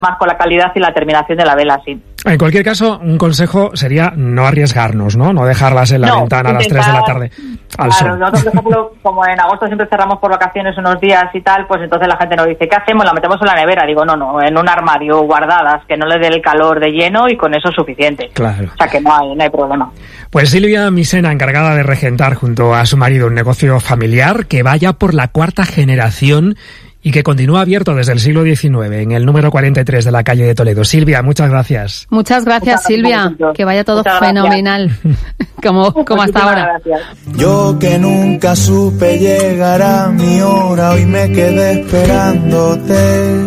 más con la calidad y la terminación de la vela, sí. En cualquier caso, un consejo sería no arriesgarnos, ¿no? No dejarlas en la ventana a las 3 de la tarde al sol. Nosotros, por ejemplo, como en agosto siempre cerramos por vacaciones unos días y tal, pues entonces la gente nos dice, ¿qué hacemos? La metemos en la nevera. Digo, no, en un armario, guardadas, que no le dé el calor de lleno y con eso es suficiente. Claro. O sea que no hay problema. Pues Silvia Misena, encargada de regentar junto a su marido un negocio familiar que vaya por la 4ª generación y que continúa abierto desde el siglo XIX, en el número 43 de la calle de Toledo. Silvia, muchas gracias. Muchas gracias, Silvia. Que vaya todo fenomenal, como hasta ahora. Gracias. Yo que nunca supe llegar a mi hora, hoy me quedé esperándote.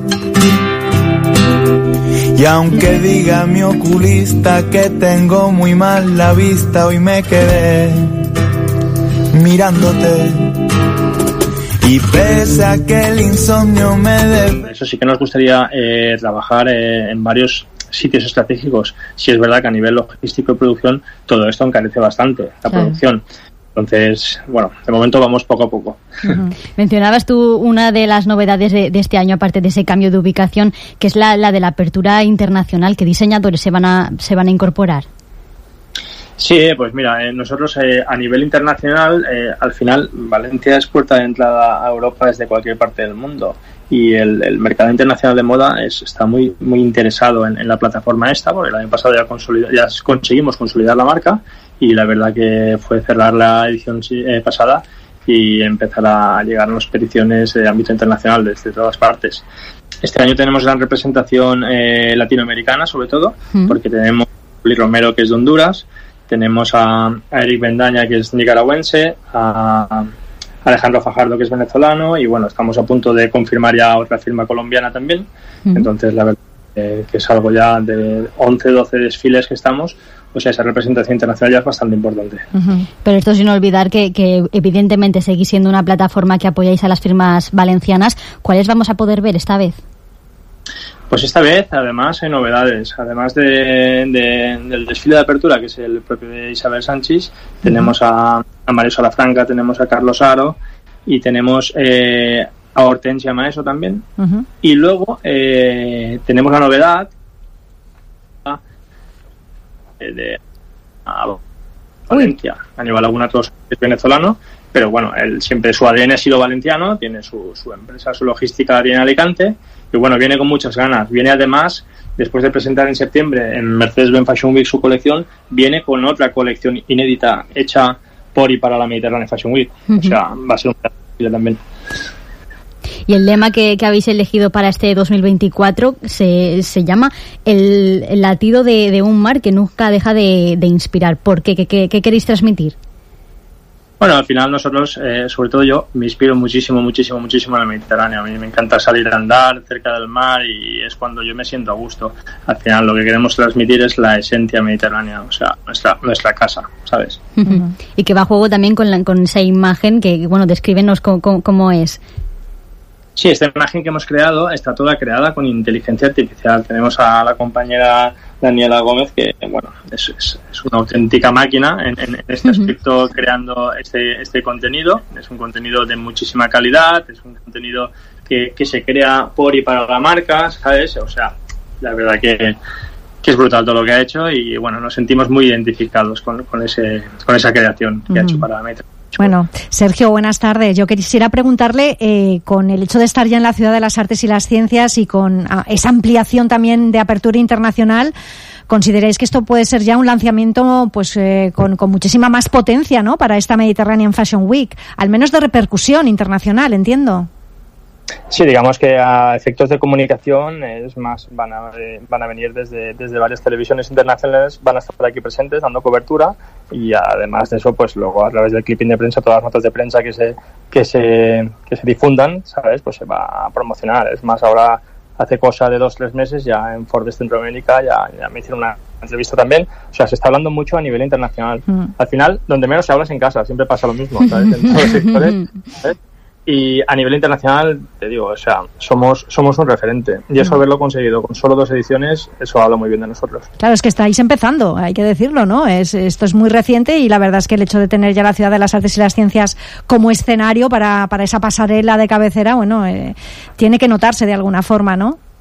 Y aunque diga mi oculista que tengo muy mal la vista, hoy me quedé mirándote. Y pese a que el insomnio me Eso sí que nos gustaría trabajar en varios sitios estratégicos. Sí es verdad que a nivel logístico y producción todo esto encarece bastante la producción. Entonces, bueno, de momento vamos poco a poco. Uh-huh. Mencionabas tú una de las novedades de este año, aparte de ese cambio de ubicación, que es la de la apertura internacional. ¿Qué diseñadores se van a incorporar? Sí, pues mira, nosotros a nivel internacional, al final Valencia es puerta de entrada a Europa desde cualquier parte del mundo, y el mercado internacional de moda está muy muy interesado en la plataforma esta, porque el año pasado ya conseguimos consolidar la marca, y la verdad que fue cerrar la edición pasada y empezar a llegarnos peticiones de ámbito internacional desde todas partes. Este año tenemos gran representación latinoamericana, sobre todo, porque tenemos a Luis Romero, que es de Honduras, tenemos a Eric Bendaña, que es nicaragüense, a Alejandro Fajardo, que es venezolano, y bueno, estamos a punto de confirmar ya otra firma colombiana también. Entonces la verdad que es algo ya de 11-12 desfiles que estamos, o sea, esa representación internacional ya es bastante importante. Pero esto sin olvidar que evidentemente seguís siendo una plataforma que apoyáis a las firmas valencianas. ¿Cuáles vamos a poder ver esta vez? Pues esta vez, además, hay novedades. Además del desfile de apertura, que es el propio de Isabel Sanchis, tenemos a Mario Salafranca, tenemos a Carlos Aro y tenemos a Hortensia Maeso también. Y luego tenemos la novedad de Valencia. Aníbal Lagunatos es venezolano, pero bueno, él siempre su ADN ha sido valenciano, tiene su empresa, su logística en Alicante, y bueno, viene con muchas ganas. Viene además, después de presentar en septiembre en Mercedes-Benz Fashion Week su colección, viene con otra colección inédita hecha por y para la Mediterranean Fashion Week. O sea, va a ser un desfile también. Y el lema que habéis elegido para este 2024 se llama el latido de un mar que nunca deja de inspirar. ¿Por qué? ¿Qué queréis transmitir? Bueno, al final nosotros, sobre todo yo, me inspiro muchísimo en el Mediterráneo. A mí me encanta salir a andar cerca del mar y es cuando yo me siento a gusto. Al final lo que queremos transmitir es la esencia mediterránea, o sea, nuestra casa, ¿sabes? Y que va a juego también con esa imagen que, bueno, descríbenos cómo es. Sí, esta imagen que hemos creado está toda creada con inteligencia artificial. Tenemos a la compañera Daniela Gómez, que bueno, es una auténtica máquina en este aspecto, creando este contenido. Es un contenido de muchísima calidad, es un contenido que se crea por y para la marca, ¿sabes? O sea, la verdad que es brutal todo lo que ha hecho y bueno, nos sentimos muy identificados con esa creación que ha hecho para Metro. Bueno, Sergio, buenas tardes. Yo quisiera preguntarle, con el hecho de estar ya en la Ciudad de las Artes y las Ciencias y con esa ampliación también de apertura internacional, ¿consideráis que esto puede ser ya un lanzamiento pues con muchísima más potencia, ¿no?, para esta Mediterranean Fashion Week, al menos de repercusión internacional, entiendo? Sí, digamos que a efectos de comunicación es más van a venir desde varias televisiones internacionales, van a estar aquí presentes dando cobertura y además de eso, pues luego a través del clipping de prensa, todas las notas de prensa que se difundan, ¿sabes? Pues se va a promocionar. Es más, ahora hace cosa de 2-3 meses ya en Forbes Centroamérica ya me hicieron una entrevista también. O sea, se está hablando mucho a nivel internacional. Al final, donde menos se habla es en casa, siempre pasa lo mismo, ¿sabes? En todos los sectores, ¿sabes? Y a nivel internacional, te digo, o sea, somos un referente. Y eso haberlo conseguido con solo 2 ediciones, eso habla muy bien de nosotros. Claro, es que estáis empezando, hay que decirlo, ¿no? Esto es muy reciente y la verdad es que el hecho de tener ya la Ciudad de las Artes y las Ciencias como escenario para esa pasarela de cabecera, bueno, tiene que notarse de alguna forma, ¿no?